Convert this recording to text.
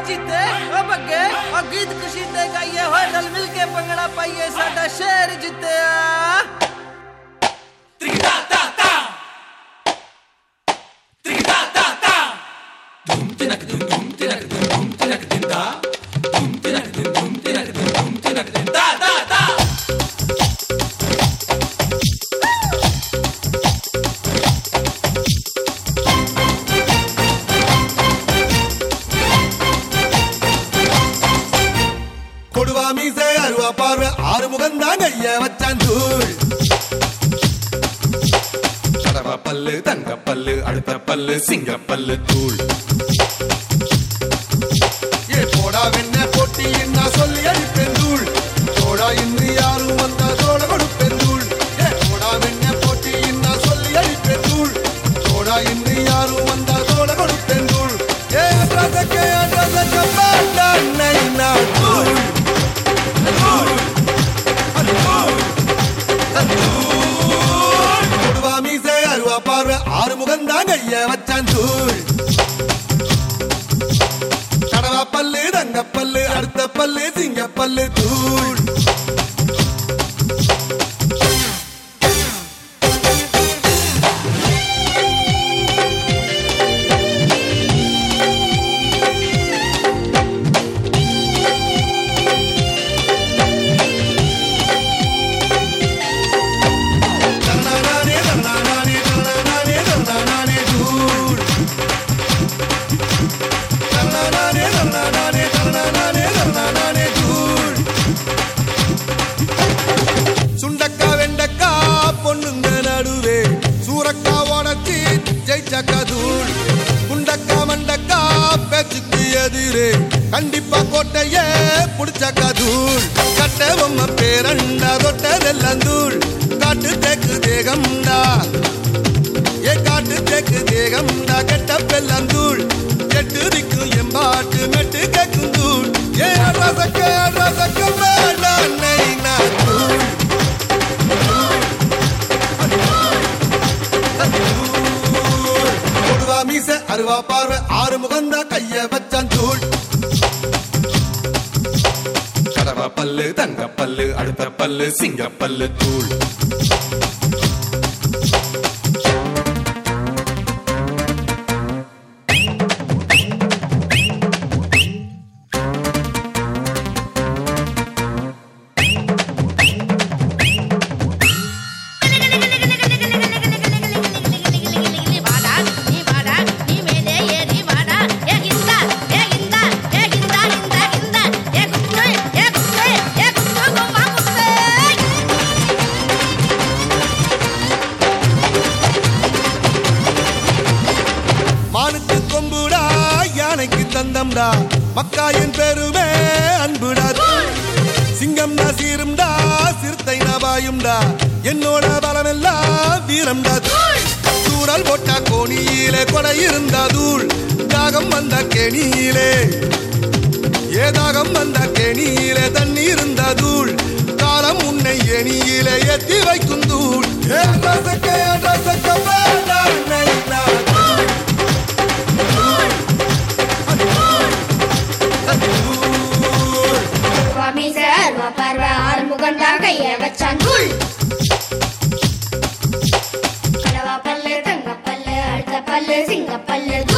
जीते ओ बग्गे और गीत खुशी ते गाइए होए रल मिल के पंगड़ा पाइए साडा शहर जीते त्रिगदा ता ता त्रिगदा ता ता धूम तिनक धूम तिनक धूम तिनक दिंदा धूम तिनक धूम तिनक धूम तिनक दिंदा ता ता மீசை அருவா பார்வை ஆறு முகம் தான் கைய வச்சான் தூள் கடவா பல்லு தங்க பல்லு அடுத்த பல்லு சிங்க பல்லு தூள் ஏ போடா வெண்ண போட்டி என்ன சொல்லி அடிப்பேன் தூள் போடா இன்று யாரும் வந்தா தோட கொடுப்பேன் தூள் ஏ போடா வெண்ண போட்டி என்ன சொல்லி அடிப்பேன் தூள் போடா இன்று யாரும் வந்தா தோட கொடுப்பேன் தூள் ஏ ரசக்கே பாட்டா நைனா தூள் மீசை அருவா பார்வை ஆறு முகம் தான் கைய வச்சான் தூள் கடவா பல்லு தங்க பல்லு அடுத்த பல்லு சிங்க பல்லு தூள் சுண்டக்கா வெண்டக்கா பொண்ணுங்க நடுவே சூரக்கா உடச்சி ஜெயிச்சக்கா தூள் குண்டக்கா மண்டக்கா பேச்சுக்கு எதிரே கண்டிப்பா கோட்டையே புடிச்சக்கா தூள் கட்ட பொம்மை பேரண்டா தொட்டதெல்லாம் தூள் காட்டு தேக்கு தேகம்டா ஏ காட்டு தேக்கு தேகம்டா கெட்ட பெல்லாம் தூள் கெட்டு திக்கும் எம்பாட்டு மெட்டு கேக்கும் தூள் ஏ ரசக்க வேண்டாம் நைனா தூள் மீசை அருவா பார்வை ஆறு முகந்தா கைய வச்சான் தூள் கடவா பல்லு தங்க பல்லு அடுத்த பல்லு சிங்க பல்லு தூள் மானுக்கு கொம்புடா யானைக்கு தந்தம்டா மக்காயின் பெருமே அன்புடா சிங்கம்டா சீரும்டா சிறுத்தை நபாயும்டா என்னோட பலமெல்லாம் வீரம்டா தூரல் போட்டா கோணியிலே கொடை இருந்தா தூள் தாகம் வந்த கேணியிலே ஏதாகம் வந்த கேணியிலே தண்ணி இருந்தா தூள் காலம் உன்னை எணியிலே ஏத்தி வைக்கும் தூள் கைய வச்சான் தூள் கடவா பல்லு தங்க பல்லு அடுத்த பல்லு சிங்க பல்லு